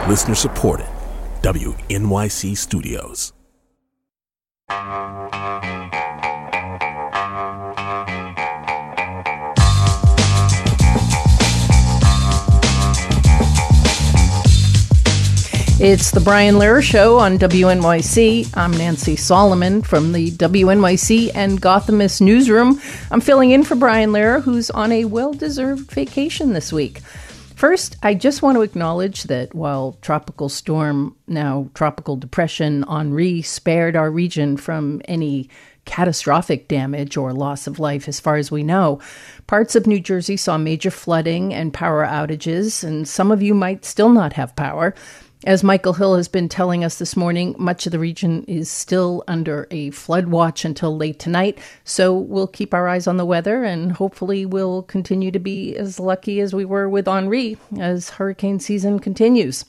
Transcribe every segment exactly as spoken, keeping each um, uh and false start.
Listener supported. W N Y C Studios. It's the Brian Lehrer Show on W N Y C. I'm Nancy Solomon from the W N Y C and Gothamist newsroom. I'm filling in for Brian Lehrer, who's on a well-deserved vacation this week. First, I just want to acknowledge that while Tropical Storm, now Tropical Depression Henri, spared our region from any catastrophic damage or loss of life as far as we know, parts of New Jersey saw major flooding and power outages, and some of you might still not have power. As Michael Hill has been telling us this morning, much of the region is still under a flood watch until late tonight, so we'll keep our eyes on the weather and hopefully we'll continue to be as lucky as we were with Henri as hurricane season continues.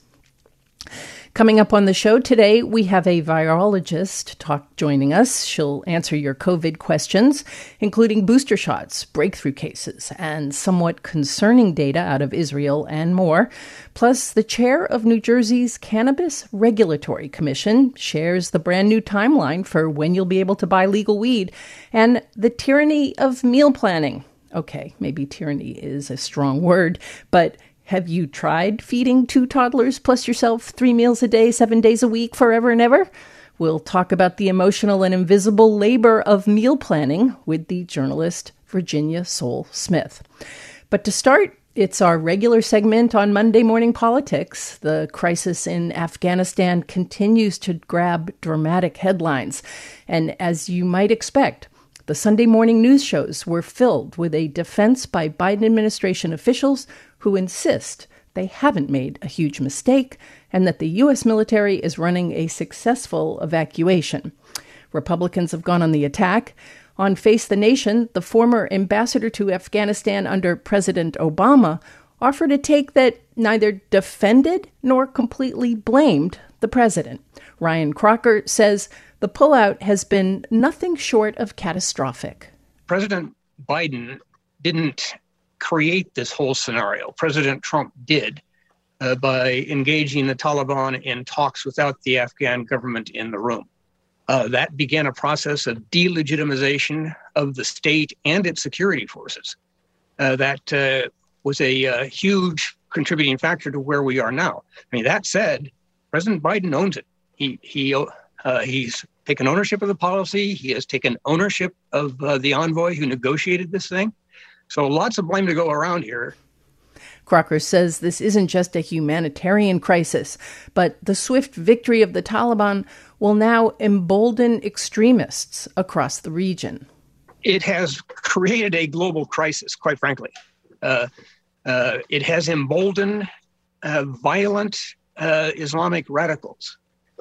Coming up on the show today, we have a virologist talk joining us. She'll answer your COVID questions, including booster shots, breakthrough cases, and somewhat concerning data out of Israel and more. Plus, the chair of New Jersey's Cannabis Regulatory Commission shares the brand new timeline for when you'll be able to buy legal weed, and the tyranny of meal planning. Okay, maybe tyranny is a strong word, but have you tried feeding two toddlers plus yourself three meals a day, seven days a week, forever and ever? We'll talk about the emotional and invisible labor of meal planning with the journalist Virginia Soule Smith. But to start, it's our regular segment on Monday Morning Politics. The crisis in Afghanistan continues to grab dramatic headlines. And as you might expect, the Sunday morning news shows were filled with a defense by Biden administration officials who insist they haven't made a huge mistake and that the U S military is running a successful evacuation. Republicans have gone on the attack. On Face the Nation, the former ambassador to Afghanistan under President Obama offered a take that neither defended nor completely blamed the president. Ryan Crocker says the pullout has been nothing short of catastrophic. President Biden didn't create this whole scenario. President Trump did uh, by engaging the Taliban in talks without the Afghan government in the room. Uh, that began a process of delegitimization of the state and its security forces. Uh, that uh, was a uh, huge contributing factor to where we are now. I mean, that said, President Biden owns it. He he uh, he's taken ownership of the policy. He has taken ownership of uh, the envoy who negotiated this thing. So lots of blame to go around here. Crocker says this isn't just a humanitarian crisis, but the swift victory of the Taliban will now embolden extremists across the region. It has created a global crisis, quite frankly. Uh, uh, it has emboldened uh, violent uh, Islamic radicals.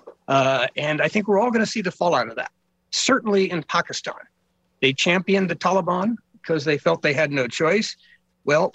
Uh, and I think we're all going to see the fallout of that. Certainly in Pakistan. They championed the Taliban because they felt they had no choice. Well,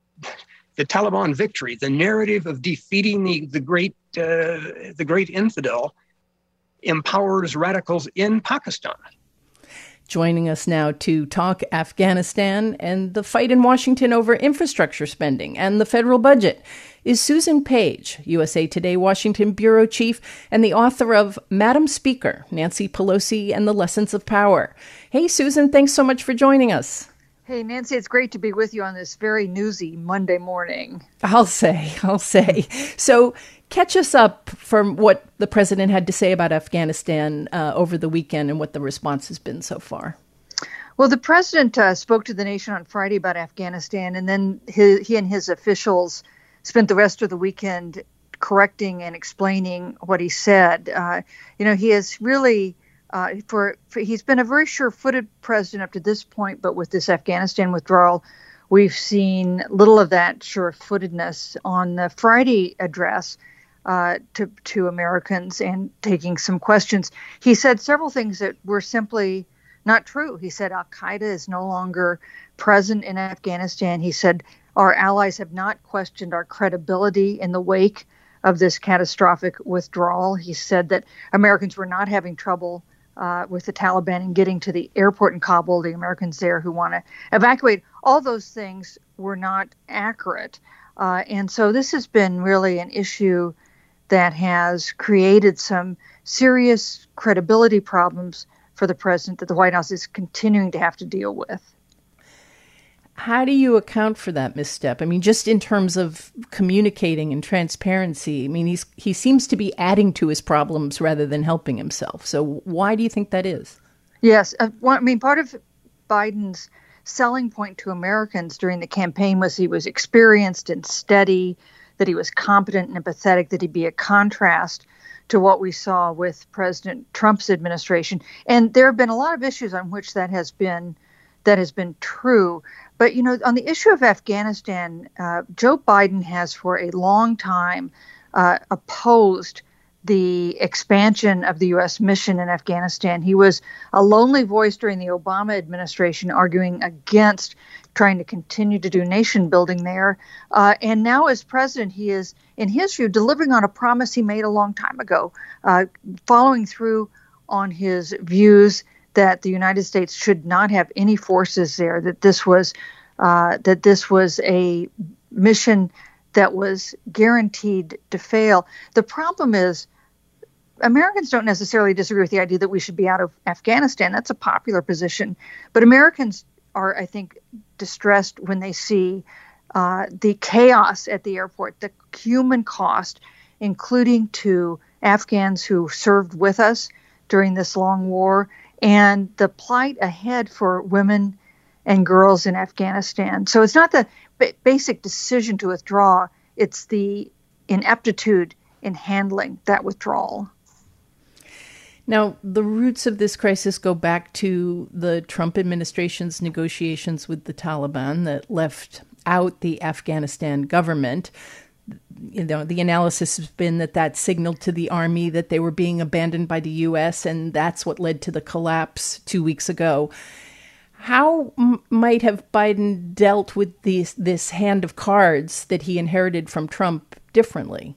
the Taliban victory, the narrative of defeating the, the great uh, the great infidel, empowers radicals in Pakistan. Joining us now to talk Afghanistan and the fight in Washington over infrastructure spending and the federal budget is Susan Page, U S A Today Washington bureau chief and the author of Madam Speaker, Nancy Pelosi and the Lessons of Power. Hey, Susan, thanks so much for joining us. Hey, Nancy, it's great to be with you on this very newsy Monday morning. I'll say, I'll say. So catch us up from what the president had to say about Afghanistan uh, over the weekend and what the response has been so far. Well, the president uh, spoke to the nation on Friday about Afghanistan, and then his, he and his officials spent the rest of the weekend correcting and explaining what he said. Uh, you know, he has really... Uh, for, for he's been a very sure-footed president up to this point, but with this Afghanistan withdrawal, we've seen little of that sure-footedness. On the Friday address uh, to to Americans and taking some questions, he said several things that were simply not true. He said Al-Qaeda is no longer present in Afghanistan. He said our allies have not questioned our credibility in the wake of this catastrophic withdrawal. He said that Americans were not having trouble Uh, with the Taliban and getting to the airport in Kabul, the Americans there who want to evacuate. All those things were not accurate. Uh, and so this has been really an issue that has created some serious credibility problems for the president that the White House is continuing to have to deal with. How do you account for that misstep? I mean, just in terms of communicating and transparency, I mean, he's he seems to be adding to his problems rather than helping himself. So why do you think that is? Yes. Uh, well, I mean, part of Biden's selling point to Americans during the campaign was he was experienced and steady, that he was competent and empathetic, that he'd be a contrast to what we saw with President Trump's administration. And there have been a lot of issues on which that has been that has been true. But, you know, on the issue of Afghanistan, uh, Joe Biden has for a long time uh, opposed the expansion of the U S mission in Afghanistan. He was a lonely voice during the Obama administration, arguing against trying to continue to do nation building there. Uh, and now as president, he is, in his view, delivering on a promise he made a long time ago, uh, following through on his views that the United States should not have any forces there, that this was uh, that this was a mission that was guaranteed to fail. The problem is Americans don't necessarily disagree with the idea that we should be out of Afghanistan. That's a popular position. But Americans are, I think, distressed when they see uh, the chaos at the airport, the human cost, including to Afghans who served with us during this long war, and the plight ahead for women and girls in Afghanistan. So it's not the b- basic decision to withdraw, it's the ineptitude in handling that withdrawal. Now, the roots of this crisis go back to the Trump administration's negotiations with the Taliban that left out the Afghanistan government. You know, the analysis has been that that signaled to the army that they were being abandoned by the U S, and that's what led to the collapse two weeks ago. How m- might have Biden dealt with these, this hand of cards that he inherited from Trump differently?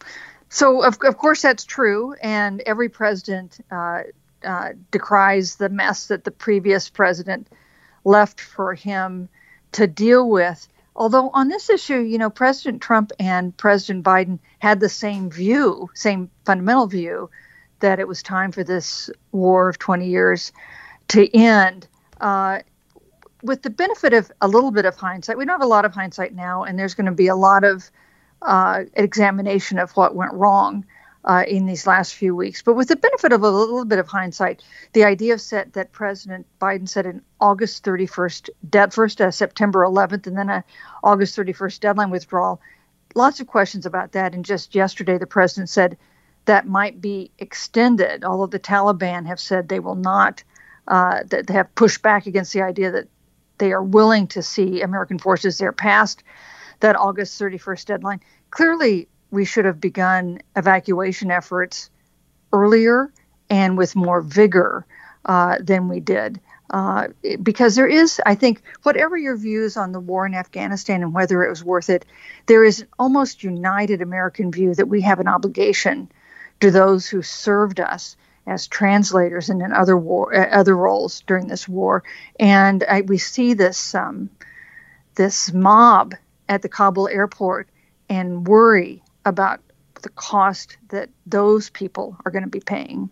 So, of, of course, that's true. And every president uh, uh, decries the mess that the previous president left for him to deal with. Although on this issue, you know, President Trump and President Biden had the same view, same fundamental view, that it was time for this war of twenty years to end. Uh, with the benefit of a little bit of hindsight, we don't have a lot of hindsight now, and there's going to be a lot of uh, examination of what went wrong uh, in these last few weeks. But with the benefit of a little bit of hindsight, the idea set that President Biden said an August thirty-first, dead first uh, September eleventh, and then a August thirty-first deadline withdrawal. Lots of questions about that. And just yesterday, the president said that might be extended, although the Taliban have said they will not, uh, that they have pushed back against the idea that they are willing to see American forces there past that August thirty-first deadline. Clearly, we should have begun evacuation efforts earlier and with more vigor uh, than we did. Uh, because there is, I think, whatever your views on the war in Afghanistan and whether it was worth it, there is an almost united American view that we have an obligation to those who served us as translators and in other war, uh, other roles during this war. And I, we see this um, this mob at the Kabul airport and worry about the cost that those people are going to be paying.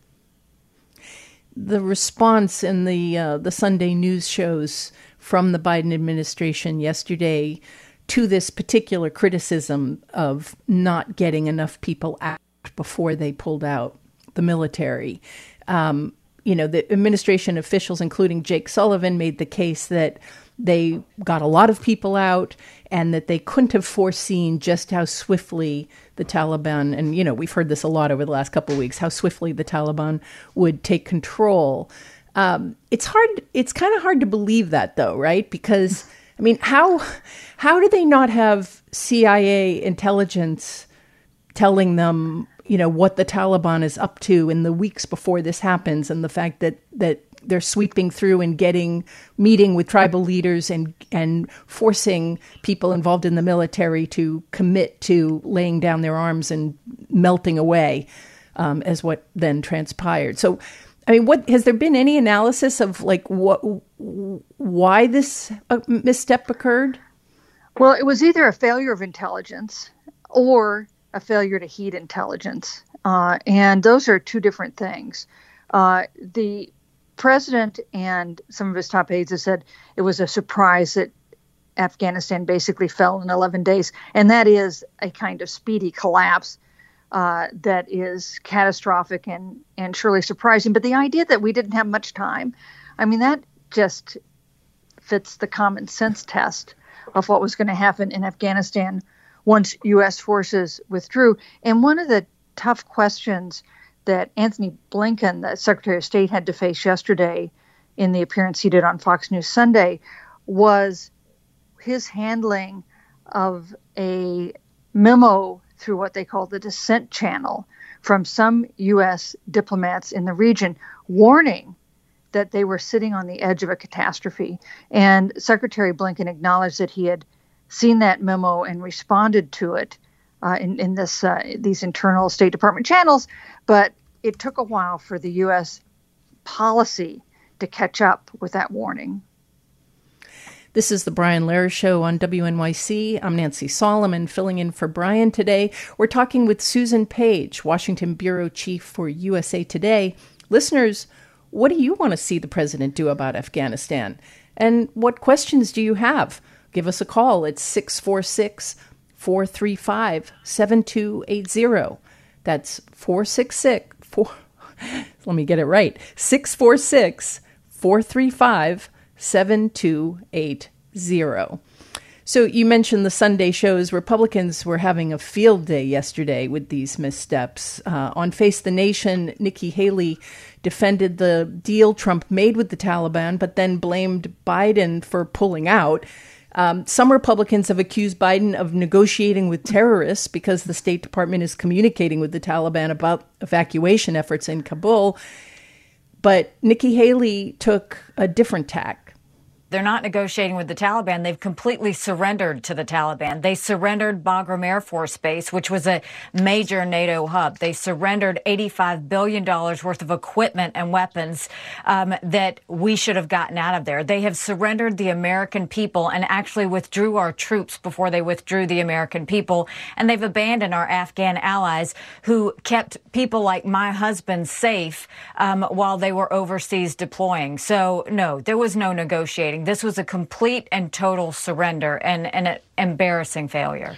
The response in the uh, the Sunday news shows from the Biden administration yesterday to this particular criticism of not getting enough people out before they pulled out the military. Um, you know, the administration officials, including Jake Sullivan, made the case that they got a lot of people out and that they couldn't have foreseen just how swiftly the Taliban, and, you know, we've heard this a lot over the last couple of weeks, how swiftly the Taliban would take control. Um, it's hard, it's kind of hard to believe that, though, right? Because, I mean, how how do they not have C I A intelligence telling them, you know, what the Taliban is up to in the weeks before this happens, and the fact that that they're sweeping through and getting meeting with tribal leaders and and forcing people involved in the military to commit to laying down their arms and melting away, um, as what then transpired. So, I mean, what has there been any analysis of like what why this uh, misstep occurred? Well, it was either a failure of intelligence or a failure to heed intelligence. Uh, and those are two different things. Uh, the president and some of his top aides have said it was a surprise that Afghanistan basically fell in eleven days. And that is a kind of speedy collapse uh, that is catastrophic and, and surely surprising. But the idea that we didn't have much time, I mean, that just fits the common sense test of what was going to happen in Afghanistan once U S forces withdrew. And one of the tough questions that Anthony Blinken, the Secretary of State, had to face yesterday in the appearance he did on Fox News Sunday was his handling of a memo through what they call the dissent channel from some U S diplomats in the region warning that they were sitting on the edge of a catastrophe. And Secretary Blinken acknowledged that he had seen that memo and responded to it uh, in, in this uh, these internal State Department channels, but it took a while for the U S policy to catch up with that warning. This is the Brian Lehrer Show on W N Y C. I'm Nancy Solomon, filling in for Brian today. We're talking with Susan Page, Washington Bureau Chief for U S A Today. Listeners, what do you want to see the president do about Afghanistan? And what questions do you have? Give us a call at six four six, four three five, seven two eight zero. That's four six six, four, let me get it right, six four six, four three five, seven two eight zero. So you mentioned the Sunday shows. Republicans were having a field day yesterday with these missteps. Uh, on Face the Nation, Nikki Haley defended the deal Trump made with the Taliban, but then blamed Biden for pulling out. Um, some Republicans have accused Biden of negotiating with terrorists because the State Department is communicating with the Taliban about evacuation efforts in Kabul. But Nikki Haley took a different tack. They're not negotiating with the Taliban. They've completely surrendered to the Taliban. They surrendered Bagram Air Force Base, which was a major NATO hub. They surrendered eighty-five billion dollars worth of equipment and weapons um, that we should have gotten out of there. They have surrendered the American people and actually withdrew our troops before they withdrew the American people. And they've abandoned our Afghan allies who kept people like my husband safe um, while they were overseas deploying. So, no, there was no negotiating. This was a complete and total surrender and, and an embarrassing failure.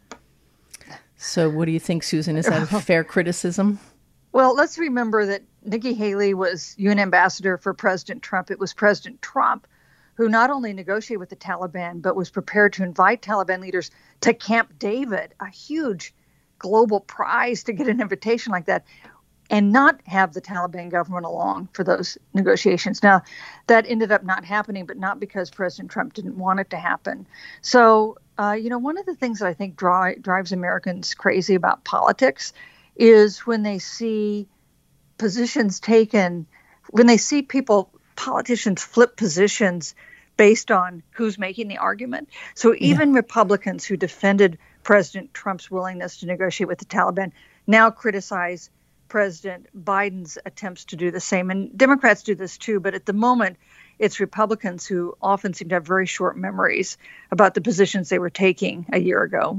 So what do you think, Susan? Is that a fair criticism? Well, let's remember that Nikki Haley was U N ambassador for President Trump. It was President Trump who not only negotiated with the Taliban, but was prepared to invite Taliban leaders to Camp David, a huge global prize to get an invitation like that, and not have the Taliban government along for those negotiations. Now, that ended up not happening, but not because President Trump didn't want it to happen. So, uh, you know, one of the things that I think dri- drives Americans crazy about politics is when they see positions taken, when they see people, politicians flip positions based on who's making the argument. So even yeah. Republicans who defended President Trump's willingness to negotiate with the Taliban now criticize President Biden's attempts to do the same. And Democrats do this too, but at the moment, it's Republicans who often seem to have very short memories about the positions they were taking a year ago.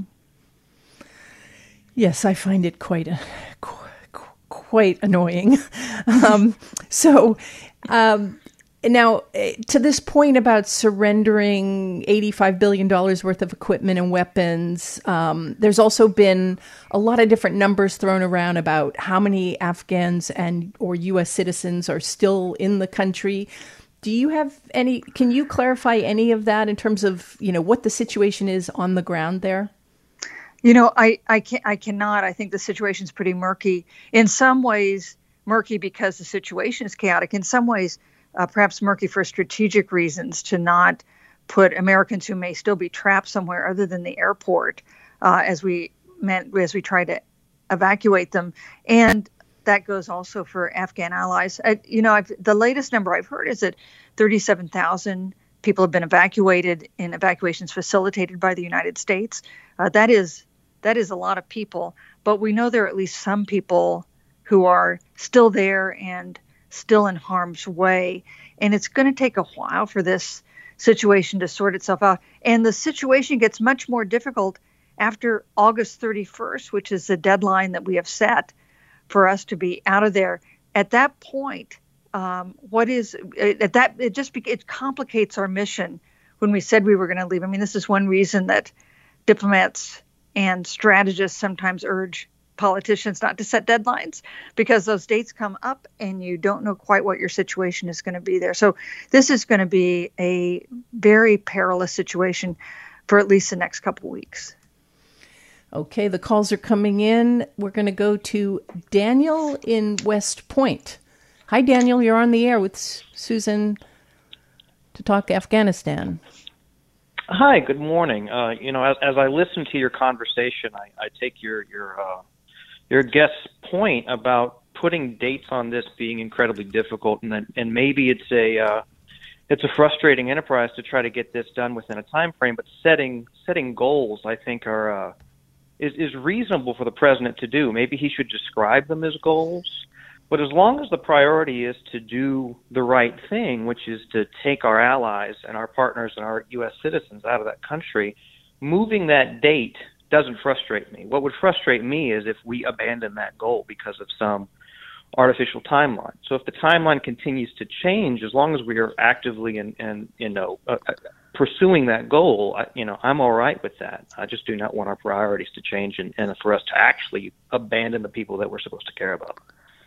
Yes, I find it quite a, qu- quite annoying. um, so um, now, to this point about surrendering eighty-five billion dollars worth of equipment and weapons, um, there's also been a lot of different numbers thrown around about how many Afghans and or U S citizens are still in the country. Do you have any, can you clarify any of that in terms of, you know, what the situation is on the ground there? You know, I, I, can, I cannot. I think the situation's pretty murky. In some ways, murky because the situation is chaotic. In some ways, uh, perhaps murky for strategic reasons to not put Americans who may still be trapped somewhere other than the airport uh, as we as we try to evacuate them. And that goes also for Afghan allies. Uh, you know, I've, the latest number I've heard is that thirty-seven thousand people have been evacuated in evacuations facilitated by the United States. Uh, that is that is a lot of people, but we know there are at least some people who are still there and still in harm's way. And it's going to take a while for this situation to sort itself out. And the situation gets much more difficult after August thirty-first, which is the deadline that we have set for us to be out of there, at that point, um, what is at that it just it complicates our mission when we said we were going to leave. I mean, this is one reason that diplomats and strategists sometimes urge politicians not to set deadlines, because those dates come up and you don't know quite what your situation is going to be there. So this is going to be a very perilous situation for at least the next couple of weeks. Okay, the calls are coming in. We're going to go to Daniel in West Point. Hi, Daniel. You're on the air with Susan to talk Afghanistan. Hi, good morning. Uh, you know, as, as I listen to your conversation, I, I take your your uh, your guest's point about putting dates on this being incredibly difficult, and then, and maybe it's a uh, it's a frustrating enterprise to try to get this done within a time frame. But setting setting goals, I think, are uh, is is reasonable for the president to do. Maybe he should describe them as goals. But as long as the priority is to do the right thing, which is to take our allies and our partners and our U S citizens out of that country, moving that date doesn't frustrate me. What would frustrate me is if we abandon that goal because of some artificial timeline. So if the timeline continues to change, as long as we are actively and, and you know, uh, pursuing that goal, I, you know, I'm all right with that. I just do not want our priorities to change and, and for us to actually abandon the people that we're supposed to care about.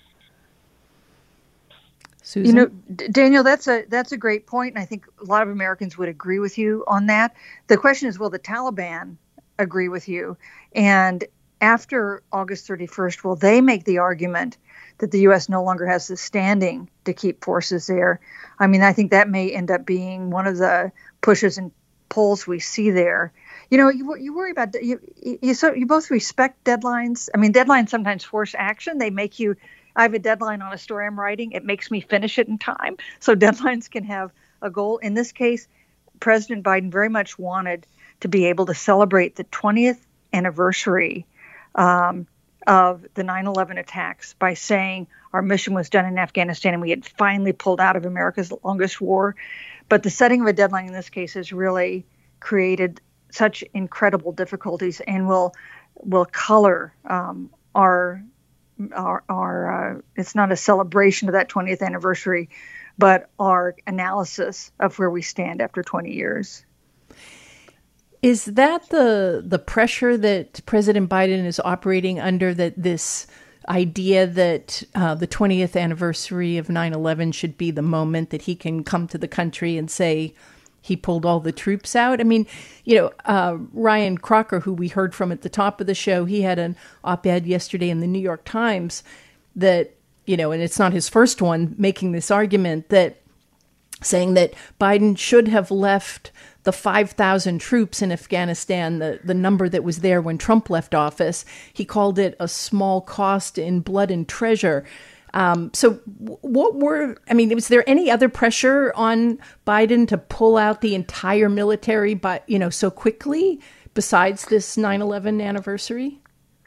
Susan? You know, D- Daniel, that's a that's a great point, and I think a lot of Americans would agree with you on that. The question is, will the Taliban agree with you? And after August thirty-first, will they make the argument that the U S no longer has the standing to keep forces there? I mean, I think that may end up being one of the pushes and pulls we see there. You know, you you worry about you you so you both respect deadlines. I mean, deadlines sometimes force action. They make you. I have a deadline on a story I'm writing. It makes me finish it in time. So deadlines can have a goal. In this case, President Biden very much wanted to be able to celebrate the twentieth anniversary um, of the nine eleven attacks by saying our mission was done in Afghanistan and we had finally pulled out of America's longest war. But the setting of a deadline in this case has really created such incredible difficulties and will will color um, our Our, our uh, it's not a celebration of that twentieth anniversary, but our analysis of where we stand after twenty years. Is that the the pressure that President Biden is operating under, that this idea that uh, the twentieth anniversary of nine eleven should be the moment that he can come to the country and say he pulled all the troops out? I mean, you know, uh, Ryan Crocker, who we heard from at the top of the show, he had an op-ed yesterday in the New York Times that, you know, and it's not his first one, making this argument that saying that Biden should have left the five thousand troops in Afghanistan, the, the number that was there when Trump left office. He called it a small cost in blood and treasure. Um, so what were, I mean, was there any other pressure on Biden to pull out the entire military, but, you know, so quickly besides this nine eleven anniversary?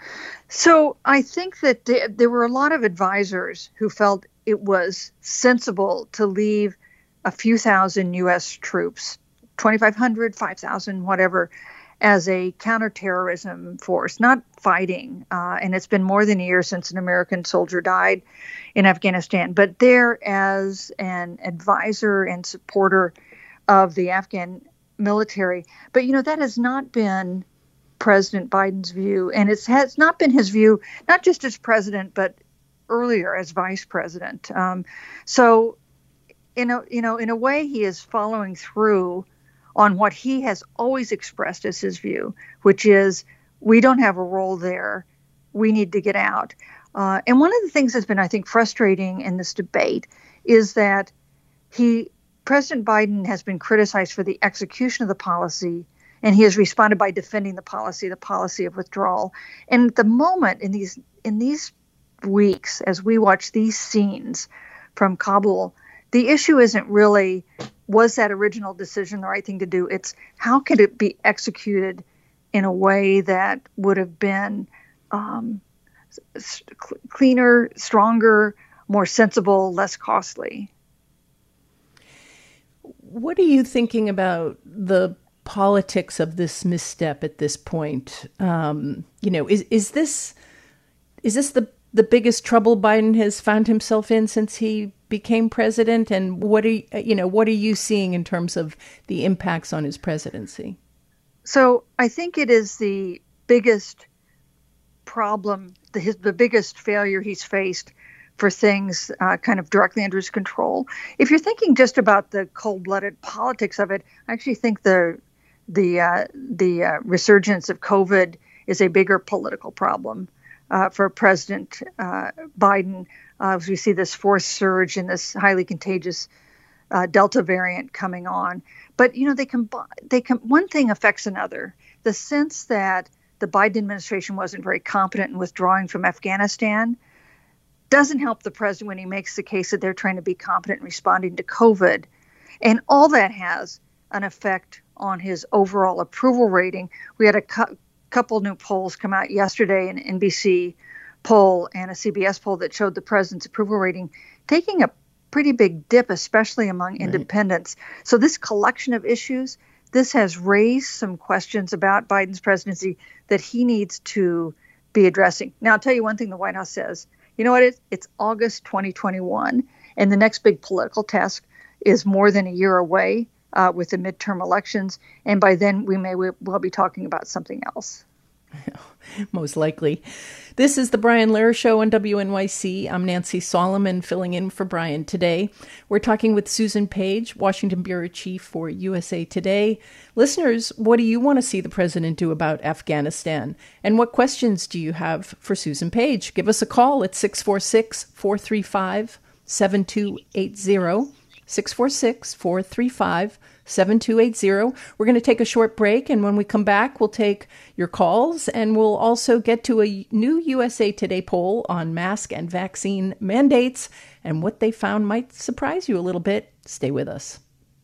So I think that th- there were a lot of advisors who felt it was sensible to leave a few thousand U S troops, twenty-five hundred, five thousand, whatever, as a counterterrorism force, not fighting. Uh, and it's been more than a year since an American soldier died in Afghanistan, but there as an advisor and supporter of the Afghan military. But, you know, that has not been President Biden's view. And it has not been his view, not just as president, but earlier as vice president. Um, so, in a, you know, in a way, he is following through on what he has always expressed as his view, which is we don't have a role there. We need to get out. Uh, and one of the things that's been, I think, frustrating in this debate is that he, President Biden has been criticized for the execution of the policy, and he has responded by defending the policy, the policy of withdrawal. And at the moment, in these in these weeks, as we watch these scenes from Kabul, the issue isn't really, was that original decision the right thing to do? It's how could it be executed in a way that would have been um, cleaner, stronger, more sensible, less costly. What are you thinking about the politics of this misstep at this point? Um, you know, is is this is this the the biggest trouble Biden has found himself in since he became president? And what are you, you know what are you seeing in terms of the impacts on his presidency? So I think it is the biggest problem, the, his, the biggest failure he's faced for things uh, kind of directly under his control. If you're thinking just about the cold-blooded politics of it, I actually think the the uh, the uh, resurgence of COVID is a bigger political problem uh, for President uh, Biden. Uh, as we see this fourth surge in this highly contagious uh, Delta variant coming on, but you know they combine. They com- one thing affects another. The sense that the Biden administration wasn't very competent in withdrawing from Afghanistan doesn't help the president when he makes the case that they're trying to be competent in responding to COVID. And all that has an effect on his overall approval rating. We had a cu- couple new polls come out yesterday, an N B C poll and a C B S poll that showed the president's approval rating taking a pretty big dip, especially among right. independents. So this collection of issues, this has raised some questions about Biden's presidency that he needs to be addressing. Now, I'll tell you one thing the White House says. You know what? It is? It's August twenty twenty-one, and the next big political task is more than a year away uh, with the midterm elections. And by then, we may well be talking about something else. Most likely. This is the Brian Lehrer Show on W N Y C. I'm Nancy Solomon, filling in for Brian today. We're talking with Susan Page, Washington Bureau Chief for U S A Today. Listeners, what do you want to see the president do about Afghanistan? And what questions do you have for Susan Page? Give us a call at six four six, four three five, seven two eight zero. six four six, four three five, seven two eight zero. We're going to take a short break, and when we come back, we'll take your calls, and we'll also get to a new U S A Today poll on mask and vaccine mandates, and what they found might surprise you a little bit. Stay with us.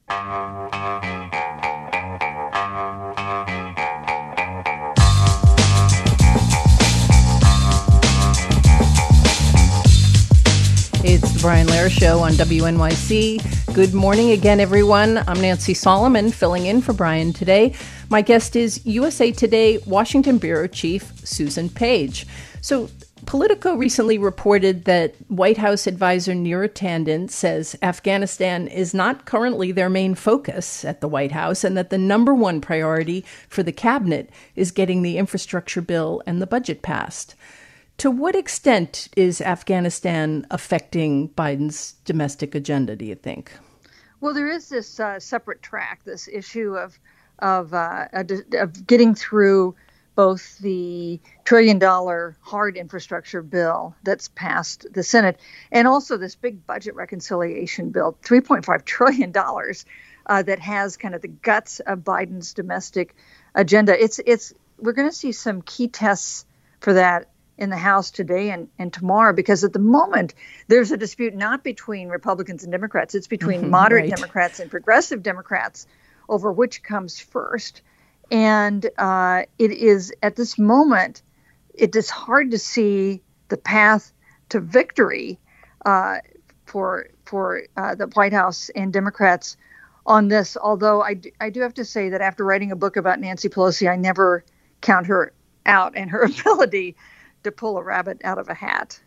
It's the Brian Lehrer Show on W N Y C. Good morning again, everyone. I'm Nancy Solomon, filling in for Brian today. My guest is U S A Today Washington Bureau Chief Susan Page. So Politico recently reported that White House advisor Neera Tanden says Afghanistan is not currently their main focus at the White House, and that the number one priority for the cabinet is getting the infrastructure bill and the budget passed. To what extent is Afghanistan affecting Biden's domestic agenda, do you think? Well, there is this uh, separate track, this issue of of, uh, of getting through both the trillion dollar hard infrastructure bill that's passed the Senate and also this big budget reconciliation bill, three point five trillion dollars, uh, that has kind of the guts of Biden's domestic agenda. It's it's we're going to see some key tests for that in the House today and, and tomorrow, because at the moment there's a dispute not between Republicans and Democrats, it's between mm-hmm, moderate right. Democrats and progressive Democrats over which comes first. And uh, it is at this moment, it is hard to see the path to victory uh, for for uh, the White House and Democrats on this. Although I do, I do have to say that after writing a book about Nancy Pelosi, I never count her out and her ability to pull a rabbit out of a hat.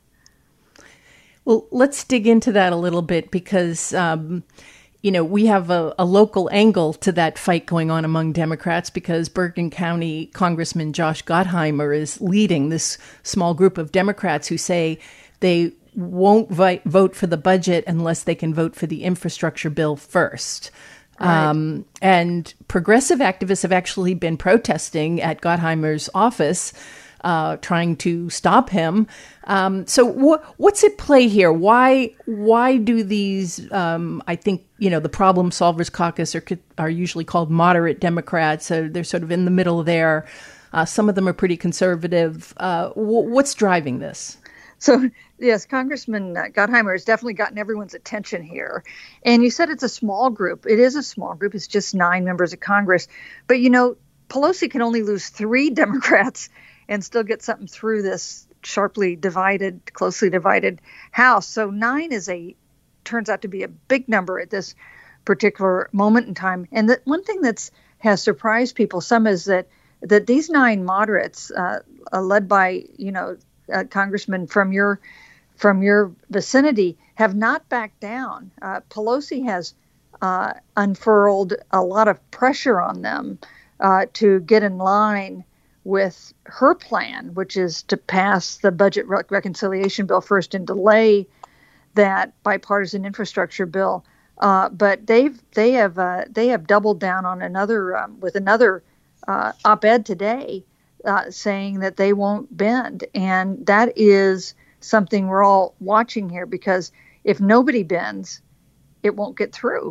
Well, let's dig into that a little bit, because, um, you know, we have a, a local angle to that fight going on among Democrats, because Bergen County Congressman Josh Gottheimer is leading this small group of Democrats who say they won't vi- vote for the budget unless they can vote for the infrastructure bill first. Right. Um, and progressive activists have actually been protesting at Gottheimer's office, Uh, trying to stop him. Um, so wh- what's at play here? Why why do these, um, I think, you know, the Problem Solvers Caucus are, are usually called moderate Democrats. So they're sort of in the middle there. Uh, some of them are pretty conservative. Uh, w- what's driving this? So, yes, Congressman Gottheimer has definitely gotten everyone's attention here. And you said it's a small group. It is a small group. It's just nine members of Congress. But, you know, Pelosi can only lose three Democrats and still get something through this sharply divided, closely divided House. So nine is a, turns out to be a big number at this particular moment in time. And the one thing that's has surprised people. Some is that that these nine moderates, uh, uh, led by you know uh, congressmen from your from your vicinity, have not backed down. Uh, Pelosi has uh, unfurled a lot of pressure on them uh, to get in line with her plan, which is to pass the budget re- reconciliation bill first and delay that bipartisan infrastructure bill. Uh, but they've they have uh, they have doubled down on another um, with another uh, op-ed today, uh, saying that they won't bend, and that is something we're all watching here, because if nobody bends, it won't get through.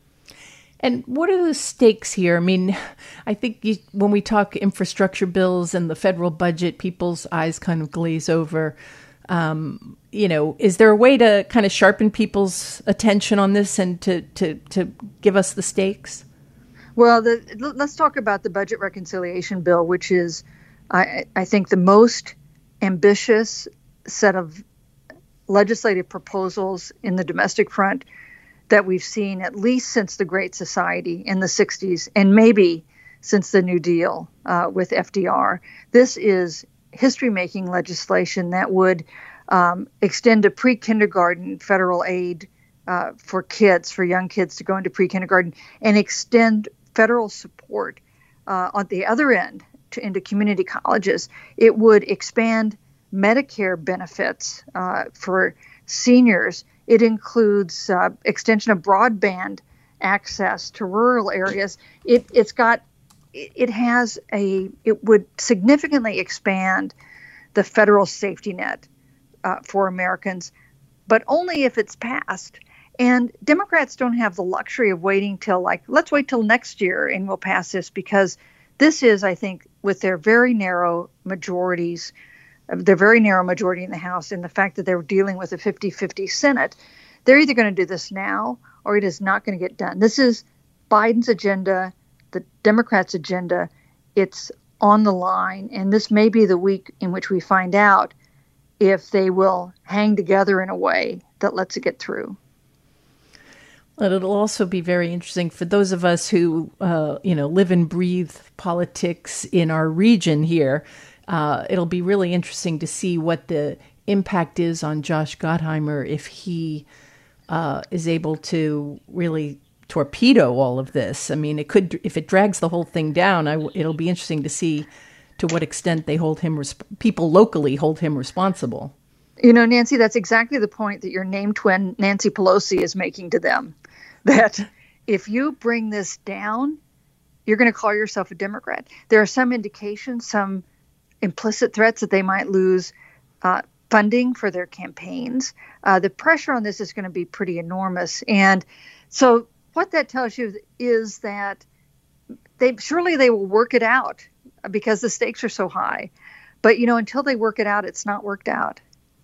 And what are the stakes here? I mean, I think you, when we talk infrastructure bills and the federal budget, people's eyes kind of glaze over. Um, you know, is there a way to kind of sharpen people's attention on this and to, to, to give us the stakes? Well, the, let's talk about the budget reconciliation bill, which is, I, I think, the most ambitious set of legislative proposals in the domestic front that we've seen at least since the Great Society in the sixties, and maybe since the New Deal uh, with F D R. This is history-making legislation that would um, extend to pre-kindergarten federal aid uh, for kids, for young kids to go into pre-kindergarten, and extend federal support uh, on the other end to, into community colleges. It would expand Medicare benefits uh, for seniors. It includes uh, extension of broadband access to rural areas. It, it's got, it has a, it would significantly expand the federal safety net uh, for Americans, but only if it's passed. And Democrats don't have the luxury of waiting till like, let's wait till next year and we'll pass this, because this is, I think, with their very narrow majorities, their very narrow majority in the House, and the fact that they're dealing with a fifty-fifty Senate, they're either going to do this now or it is not going to get done. This is Biden's agenda, the Democrats' agenda. It's on the line, and this may be the week in which we find out if they will hang together in a way that lets it get through. But it'll also be very interesting for those of us who, uh, you know, live and breathe politics in our region here. Uh, it'll be really interesting to see what the impact is on Josh Gottheimer if he uh, is able to really torpedo all of this. I mean, it could, if it drags the whole thing down, I, it'll be interesting to see to what extent they hold him, resp- people locally hold him responsible. You know, Nancy, that's exactly the point that your name twin, Nancy Pelosi, is making to them. That if you bring this down, you're going to call yourself a Democrat. There are some indications, some implicit threats that they might lose uh, funding for their campaigns. Uh, the pressure on this is going to be pretty enormous. And so what that tells you is that they surely they will work it out because the stakes are so high. But, you know, until they work it out, it's not worked out.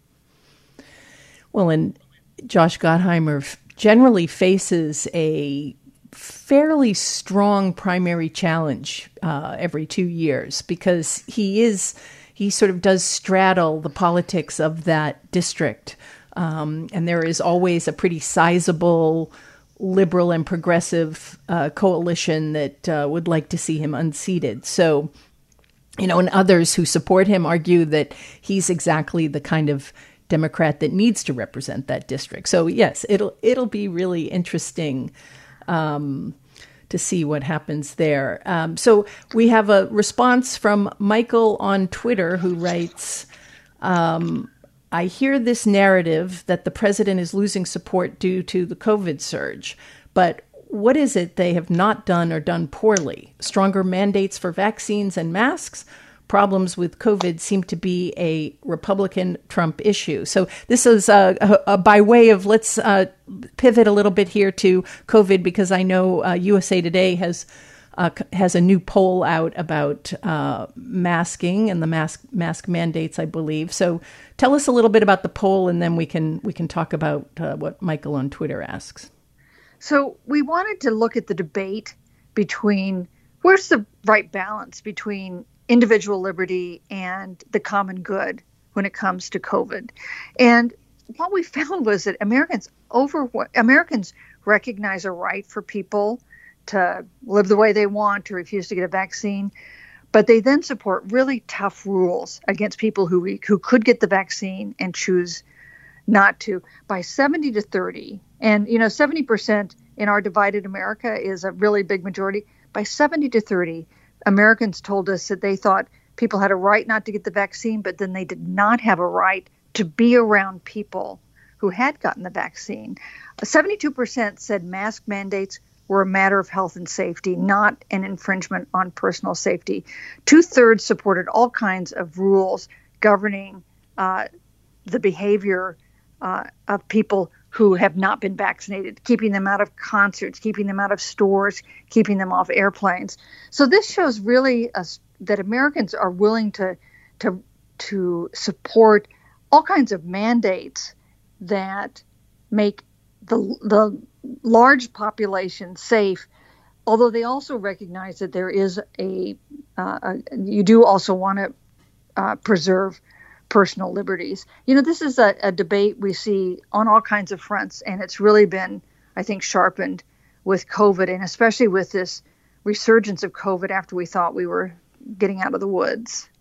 Well, and Josh Gottheimer generally faces a fairly strong primary challenge uh, every two years because he is he sort of does straddle the politics of that district, um, and there is always a pretty sizable liberal and progressive uh, coalition that uh, would like to see him unseated. So, you know, and others who support him argue that he's exactly the kind of Democrat that needs to represent that district. So yes, it'll it'll be really interesting um, to see what happens there. Um, so we have a response from Michael on Twitter who writes, um, I hear this narrative that the president is losing support due to the COVID surge, but what is it they have not done or done poorly? Stronger mandates for vaccines and masks? Problems with COVID seem to be a Republican Trump issue. So this is uh, a, a, by way of, let's uh, pivot a little bit here to COVID, because I know uh, U S A Today has uh, has a new poll out about uh, masking and the mask mask mandates, I believe. So tell us a little bit about the poll, and then we can we can talk about uh, what Michael on Twitter asks. So we wanted to look at the debate between where's the right balance between individual liberty and the common good when it comes to COVID. And what we found was that Americans over Americans recognize a right for people to live the way they want, to refuse to get a vaccine. But they then support really tough rules against people who we, who could get the vaccine and choose not to, by seventy to thirty. And, you know, seventy percent in our divided America is a really big majority. By seventy to thirty, Americans told us that they thought people had a right not to get the vaccine, but then they did not have a right to be around people who had gotten the vaccine. seventy-two percent said mask mandates were a matter of health and safety, not an infringement on personal safety. Two-thirds supported all kinds of rules governing uh, the behavior uh, of people who have not been vaccinated, keeping them out of concerts, keeping them out of stores, keeping them off airplanes. So this shows really a, that Americans are willing to, to, to support all kinds of mandates that make the, the large population safe, although they also recognize that there is a, uh, a you do also want to uh, preserve personal liberties. You know, this is a, a debate we see on all kinds of fronts, and it's really been, I think, sharpened with COVID, and especially with this resurgence of COVID after we thought we were getting out of the woods.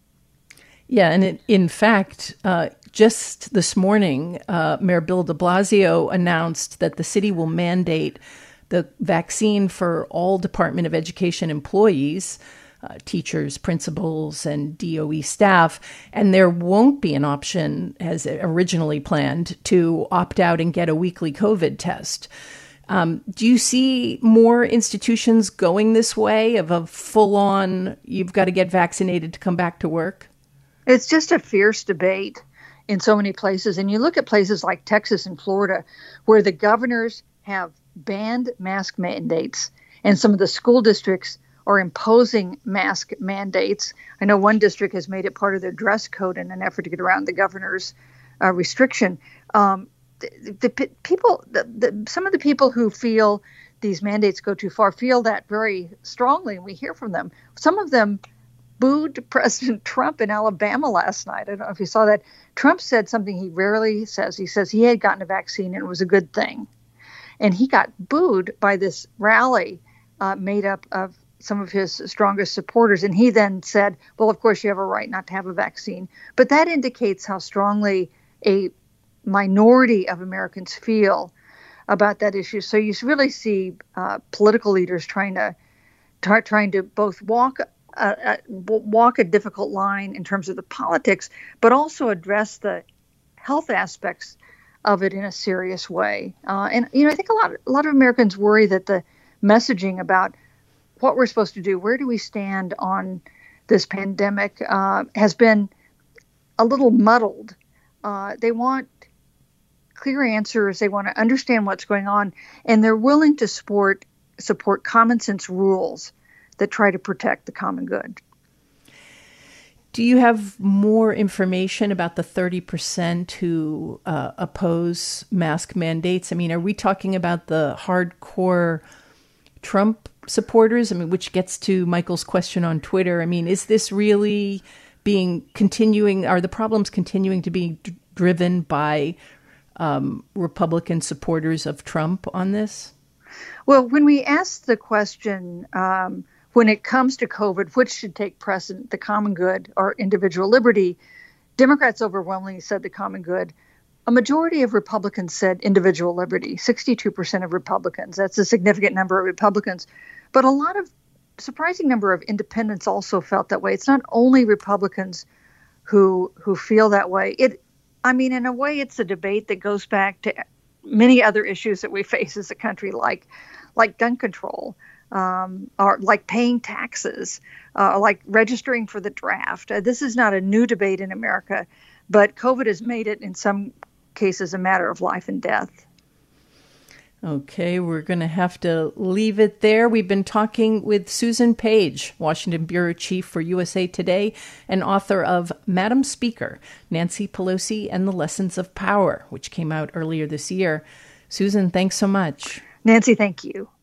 Yeah, and it, in fact, uh, just this morning, uh, Mayor Bill de Blasio announced that the city will mandate the vaccine for all Department of Education employees, uh, teachers, principals, and D O E staff, and there won't be an option, as originally planned, to opt out and get a weekly COVID test. Um, do you see more institutions going this way of a full-on, you've got to get vaccinated to come back to work? It's just a fierce debate in so many places. And you look at places like Texas and Florida, where the governors have banned mask mandates, and some of the school districts are imposing mask mandates. I know one district has made it part of their dress code in an effort to get around the governor's uh, restriction. Um, the, the people, the, the, some of the people who feel these mandates go too far feel that very strongly, and we hear from them. Some of them booed President Trump in Alabama last night. I don't know if you saw that. Trump said something he rarely says. He says he had gotten a vaccine and it was a good thing. And he got booed by this rally uh, made up of some of his strongest supporters. And he then said, well, of course, you have a right not to have a vaccine. But that indicates how strongly a minority of Americans feel about that issue. So you really see uh, political leaders trying to try, trying to both walk Uh, uh, walk a difficult line in terms of the politics, but also address the health aspects of it in a serious way. Uh, and you know, I think a lot, a lot of Americans worry that the messaging about what we're supposed to do, where do we stand on this pandemic, uh, has been a little muddled. Uh, they want clear answers. They want to understand what's going on, and they're willing to support support common sense rules that try to protect the common good. Do you have more information about the thirty percent who uh, oppose mask mandates? I mean, are we talking about the hardcore Trump supporters? I mean, which gets to Michael's question on Twitter. I mean, is this really being continuing? Are the problems continuing to be d- driven by um, Republican supporters of Trump on this? Well, when we asked the question, um, when it comes to COVID, which should take precedent, the common good or individual liberty, Democrats overwhelmingly said the common good. A majority of Republicans said individual liberty, sixty-two percent of Republicans. That's a significant number of Republicans. But a lot of, surprising number of independents also felt that way. It's not only Republicans who who feel that way. It, I mean, in a way, it's a debate that goes back to many other issues that we face as a country, like like gun control, um, or like paying taxes, uh, like registering for the draft. Uh, this is not a new debate in America, but COVID has made it, in some cases, a matter of life and death. Okay, we're going to have to leave it there. We've been talking with Susan Page, Washington Bureau Chief for U S A Today and author of Madam Speaker, Nancy Pelosi and the Lessons of Power, which came out earlier this year. Susan, thanks so much. Nancy, thank you.